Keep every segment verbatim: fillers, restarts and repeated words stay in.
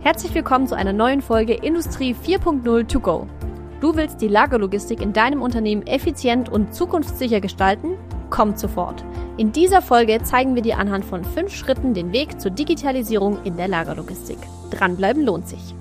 Herzlich willkommen zu einer neuen Folge Industrie vier Punkt null To Go. Du willst die Lagerlogistik in deinem Unternehmen effizient und zukunftssicher gestalten? Kommt sofort! In dieser Folge zeigen wir dir anhand von fünf Schritten den Weg zur Digitalisierung in der Lagerlogistik. Dranbleiben lohnt sich.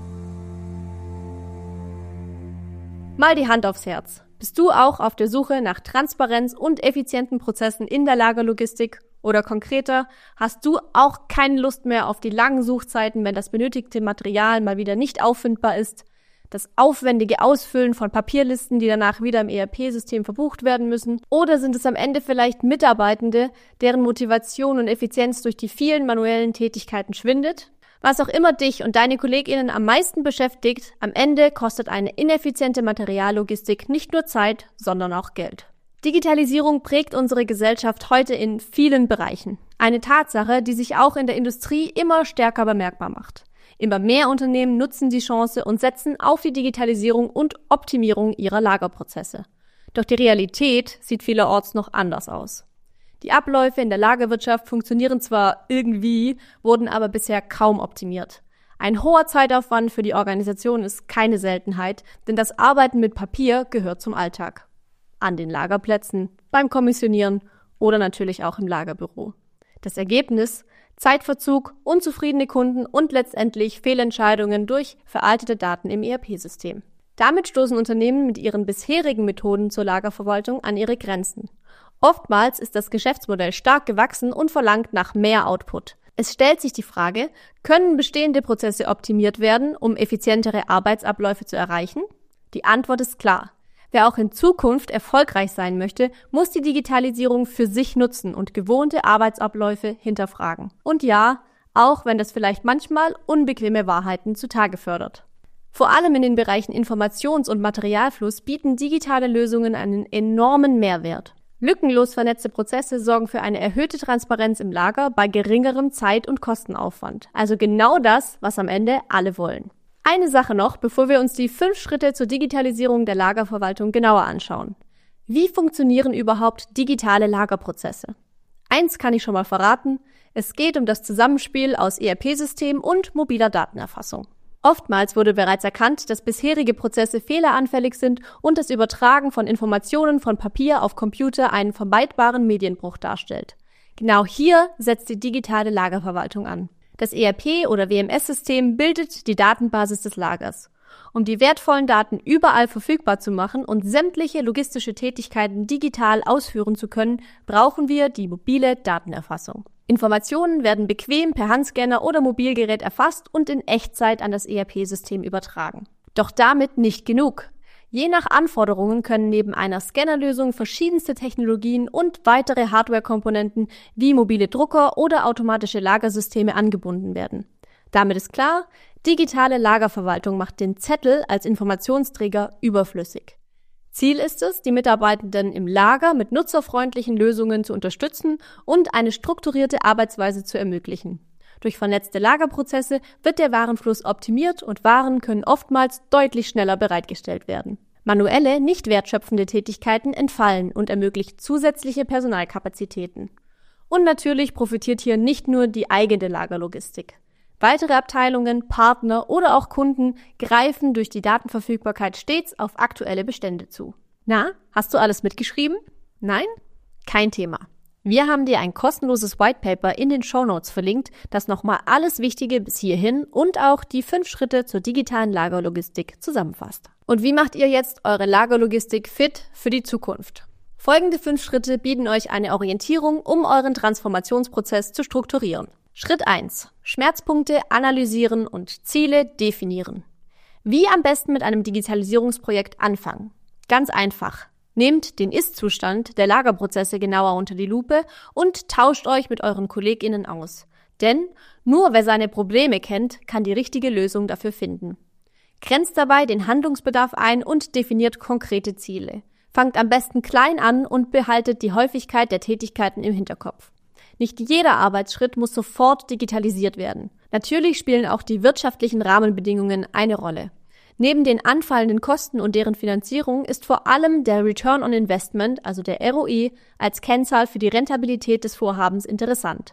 Mal die Hand aufs Herz. Bist du auch auf der Suche nach Transparenz und effizienten Prozessen in der Lagerlogistik? Oder konkreter, hast du auch keine Lust mehr auf die langen Suchzeiten, wenn das benötigte Material mal wieder nicht auffindbar ist? Das aufwendige Ausfüllen von Papierlisten, die danach wieder im E R P-System verbucht werden müssen? Oder sind es am Ende vielleicht Mitarbeitende, deren Motivation und Effizienz durch die vielen manuellen Tätigkeiten schwindet? Was auch immer dich und deine KollegInnen am meisten beschäftigt, am Ende kostet eine ineffiziente Materiallogistik nicht nur Zeit, sondern auch Geld. Digitalisierung prägt unsere Gesellschaft heute in vielen Bereichen. Eine Tatsache, die sich auch in der Industrie immer stärker bemerkbar macht. Immer mehr Unternehmen nutzen die Chance und setzen auf die Digitalisierung und Optimierung ihrer Lagerprozesse. Doch die Realität sieht vielerorts noch anders aus. Die Abläufe in der Lagerwirtschaft funktionieren zwar irgendwie, wurden aber bisher kaum optimiert. Ein hoher Zeitaufwand für die Organisation ist keine Seltenheit, denn das Arbeiten mit Papier gehört zum Alltag. An den Lagerplätzen, beim Kommissionieren oder natürlich auch im Lagerbüro. Das Ergebnis? Zeitverzug, unzufriedene Kunden und letztendlich Fehlentscheidungen durch veraltete Daten im E R P-System. Damit stoßen Unternehmen mit ihren bisherigen Methoden zur Lagerverwaltung an ihre Grenzen. Oftmals ist das Geschäftsmodell stark gewachsen und verlangt nach mehr Output. Es stellt sich die Frage, können bestehende Prozesse optimiert werden, um effizientere Arbeitsabläufe zu erreichen? Die Antwort ist klar. Wer auch in Zukunft erfolgreich sein möchte, muss die Digitalisierung für sich nutzen und gewohnte Arbeitsabläufe hinterfragen. Und ja, auch wenn das vielleicht manchmal unbequeme Wahrheiten zutage fördert. Vor allem in den Bereichen Informations- und Materialfluss bieten digitale Lösungen einen enormen Mehrwert. Lückenlos vernetzte Prozesse sorgen für eine erhöhte Transparenz im Lager bei geringerem Zeit- und Kostenaufwand. Also genau das, was am Ende alle wollen. Eine Sache noch, bevor wir uns die fünf Schritte zur Digitalisierung der Lagerverwaltung genauer anschauen. Wie funktionieren überhaupt digitale Lagerprozesse? Eins kann ich schon mal verraten, es geht um das Zusammenspiel aus E R P-System und mobiler Datenerfassung. Oftmals wurde bereits erkannt, dass bisherige Prozesse fehleranfällig sind und das Übertragen von Informationen von Papier auf Computer einen vermeidbaren Medienbruch darstellt. Genau hier setzt die digitale Lagerverwaltung an. Das E R P- oder W M S-System bildet die Datenbasis des Lagers. Um die wertvollen Daten überall verfügbar zu machen und sämtliche logistische Tätigkeiten digital ausführen zu können, brauchen wir die mobile Datenerfassung. Informationen werden bequem per Handscanner oder Mobilgerät erfasst und in Echtzeit an das E R P-System übertragen. Doch damit nicht genug. Je nach Anforderungen können neben einer Scannerlösung verschiedenste Technologien und weitere Hardware-Komponenten wie mobile Drucker oder automatische Lagersysteme angebunden werden. Damit ist klar, digitale Lagerverwaltung macht den Zettel als Informationsträger überflüssig. Ziel ist es, die Mitarbeitenden im Lager mit nutzerfreundlichen Lösungen zu unterstützen und eine strukturierte Arbeitsweise zu ermöglichen. Durch vernetzte Lagerprozesse wird der Warenfluss optimiert und Waren können oftmals deutlich schneller bereitgestellt werden. Manuelle, nicht wertschöpfende Tätigkeiten entfallen und ermöglicht zusätzliche Personalkapazitäten. Und natürlich profitiert hier nicht nur die eigene Lagerlogistik. Weitere Abteilungen, Partner oder auch Kunden greifen durch die Datenverfügbarkeit stets auf aktuelle Bestände zu. Na, hast du alles mitgeschrieben? Nein? Kein Thema. Wir haben dir ein kostenloses Whitepaper in den Shownotes verlinkt, das nochmal alles Wichtige bis hierhin und auch die fünf Schritte zur digitalen Lagerlogistik zusammenfasst. Und wie macht ihr jetzt eure Lagerlogistik fit für die Zukunft? Folgende fünf Schritte bieten euch eine Orientierung, um euren Transformationsprozess zu strukturieren. Schritt eins. Schmerzpunkte analysieren und Ziele definieren. Wie am besten mit einem Digitalisierungsprojekt anfangen? Ganz einfach. Nehmt den Ist-Zustand der Lagerprozesse genauer unter die Lupe und tauscht euch mit euren KollegInnen aus. Denn nur wer seine Probleme kennt, kann die richtige Lösung dafür finden. Grenzt dabei den Handlungsbedarf ein und definiert konkrete Ziele. Fangt am besten klein an und behaltet die Häufigkeit der Tätigkeiten im Hinterkopf. Nicht jeder Arbeitsschritt muss sofort digitalisiert werden. Natürlich spielen auch die wirtschaftlichen Rahmenbedingungen eine Rolle. Neben den anfallenden Kosten und deren Finanzierung ist vor allem der Return on Investment, also der R O I, als Kennzahl für die Rentabilität des Vorhabens interessant.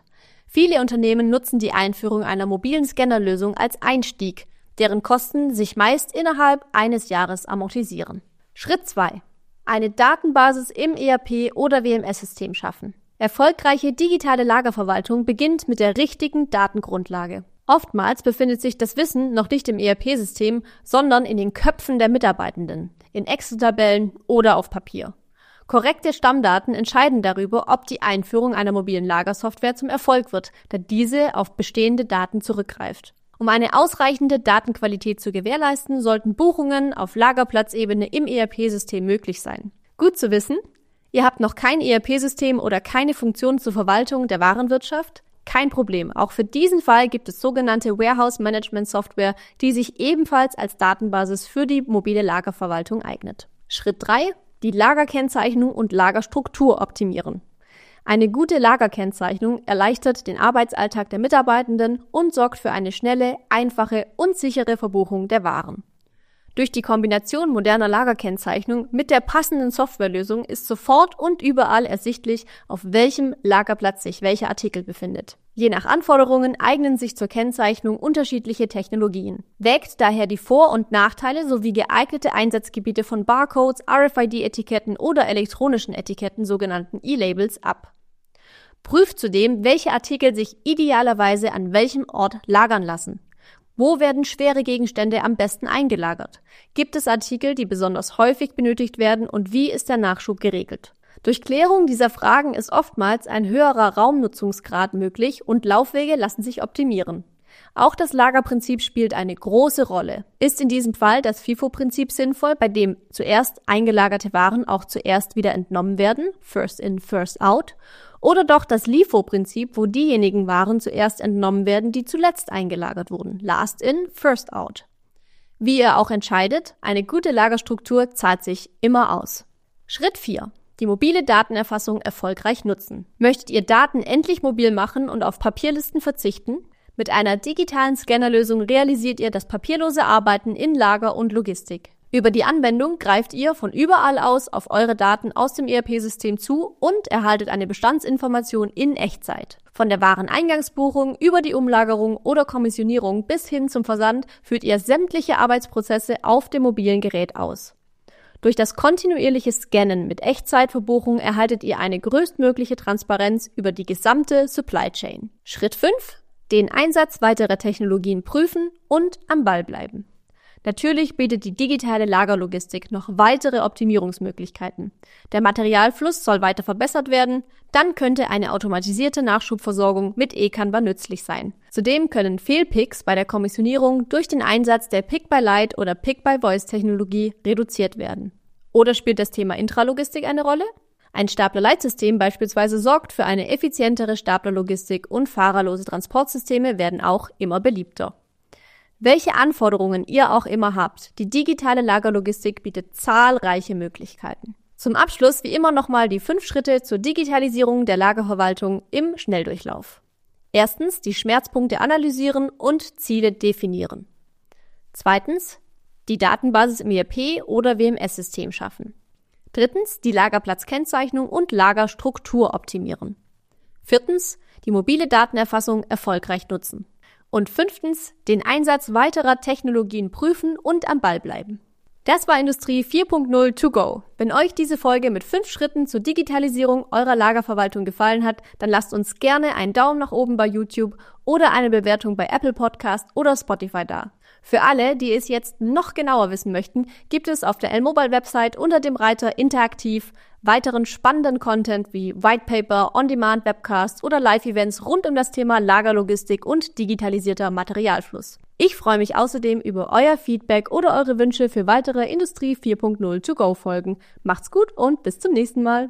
Viele Unternehmen nutzen die Einführung einer mobilen Scannerlösung als Einstieg, deren Kosten sich meist innerhalb eines Jahres amortisieren. Schritt zwei. Eine Datenbasis im E R P- oder W M S-System schaffen. Erfolgreiche digitale Lagerverwaltung beginnt mit der richtigen Datengrundlage. Oftmals befindet sich das Wissen noch nicht im E R P-System, sondern in den Köpfen der Mitarbeitenden, in Excel-Tabellen oder auf Papier. Korrekte Stammdaten entscheiden darüber, ob die Einführung einer mobilen Lagersoftware zum Erfolg wird, da diese auf bestehende Daten zurückgreift. Um eine ausreichende Datenqualität zu gewährleisten, sollten Buchungen auf Lagerplatzebene im E R P-System möglich sein. Gut zu wissen, ihr habt noch kein E R P-System oder keine Funktion zur Verwaltung der Warenwirtschaft? Kein Problem. Auch für diesen Fall gibt es sogenannte Warehouse Management Software, die sich ebenfalls als Datenbasis für die mobile Lagerverwaltung eignet. Schritt drei. Die Lagerkennzeichnung und Lagerstruktur optimieren. Eine gute Lagerkennzeichnung erleichtert den Arbeitsalltag der Mitarbeitenden und sorgt für eine schnelle, einfache und sichere Verbuchung der Waren. Durch die Kombination moderner Lagerkennzeichnung mit der passenden Softwarelösung ist sofort und überall ersichtlich, auf welchem Lagerplatz sich welcher Artikel befindet. Je nach Anforderungen eignen sich zur Kennzeichnung unterschiedliche Technologien. Wägt daher die Vor- und Nachteile sowie geeignete Einsatzgebiete von Barcodes, R F I D-Etiketten oder elektronischen Etiketten, sogenannten E-Labels, ab. Prüft zudem, welche Artikel sich idealerweise an welchem Ort lagern lassen. Wo werden schwere Gegenstände am besten eingelagert? Gibt es Artikel, die besonders häufig benötigt werden, und wie ist der Nachschub geregelt? Durch Klärung dieser Fragen ist oftmals ein höherer Raumnutzungsgrad möglich und Laufwege lassen sich optimieren. Auch das Lagerprinzip spielt eine große Rolle. Ist in diesem Fall das FIFO-Prinzip sinnvoll, bei dem zuerst eingelagerte Waren auch zuerst wieder entnommen werden, First in, First out, oder doch das LIFO-Prinzip, wo diejenigen Waren zuerst entnommen werden, die zuletzt eingelagert wurden, Last in, First out. Wie ihr auch entscheidet, eine gute Lagerstruktur zahlt sich immer aus. Schritt vier. Die mobile Datenerfassung erfolgreich nutzen. Möchtet ihr Daten endlich mobil machen und auf Papierlisten verzichten? Mit einer digitalen Scannerlösung realisiert ihr das papierlose Arbeiten in Lager und Logistik. Über die Anwendung greift ihr von überall aus auf eure Daten aus dem E R P-System zu und erhaltet eine Bestandsinformation in Echtzeit. Von der Wareneingangsbuchung über die Umlagerung oder Kommissionierung bis hin zum Versand führt ihr sämtliche Arbeitsprozesse auf dem mobilen Gerät aus. Durch das kontinuierliche Scannen mit Echtzeitverbuchung erhaltet ihr eine größtmögliche Transparenz über die gesamte Supply Chain. Schritt fünf. Den Einsatz weiterer Technologien prüfen und am Ball bleiben. Natürlich bietet die digitale Lagerlogistik noch weitere Optimierungsmöglichkeiten. Der Materialfluss soll weiter verbessert werden, dann könnte eine automatisierte Nachschubversorgung mit eCanva nützlich sein. Zudem können Fehlpicks bei der Kommissionierung durch den Einsatz der Pick-by-Light oder Pick-by-Voice-Technologie reduziert werden. Oder spielt das Thema Intralogistik eine Rolle? Ein Stapler-Leitsystem beispielsweise sorgt für eine effizientere Staplerlogistik und fahrerlose Transportsysteme werden auch immer beliebter. Welche Anforderungen ihr auch immer habt, die digitale Lagerlogistik bietet zahlreiche Möglichkeiten. Zum Abschluss wie immer nochmal die fünf Schritte zur Digitalisierung der Lagerverwaltung im Schnelldurchlauf. Erstens, die Schmerzpunkte analysieren und Ziele definieren. Zweitens, die Datenbasis im E R P- oder W M S-System schaffen. Drittens, die Lagerplatzkennzeichnung und Lagerstruktur optimieren. Viertens, die mobile Datenerfassung erfolgreich nutzen. Und fünftens, den Einsatz weiterer Technologien prüfen und am Ball bleiben. Das war Industrie vier Punkt null to go. Wenn euch diese Folge mit fünf Schritten zur Digitalisierung eurer Lagerverwaltung gefallen hat, dann lasst uns gerne einen Daumen nach oben bei YouTube oder eine Bewertung bei Apple Podcast oder Spotify da. Für alle, die es jetzt noch genauer wissen möchten, gibt es auf der L-Mobile-Website unter dem Reiter Interaktiv weiteren spannenden Content wie Whitepaper, On-Demand-Webcasts oder Live-Events rund um das Thema Lagerlogistik und digitalisierter Materialfluss. Ich freue mich außerdem über euer Feedback oder eure Wünsche für weitere Industrie vier Punkt null to go Folgen. Macht's gut und bis zum nächsten Mal.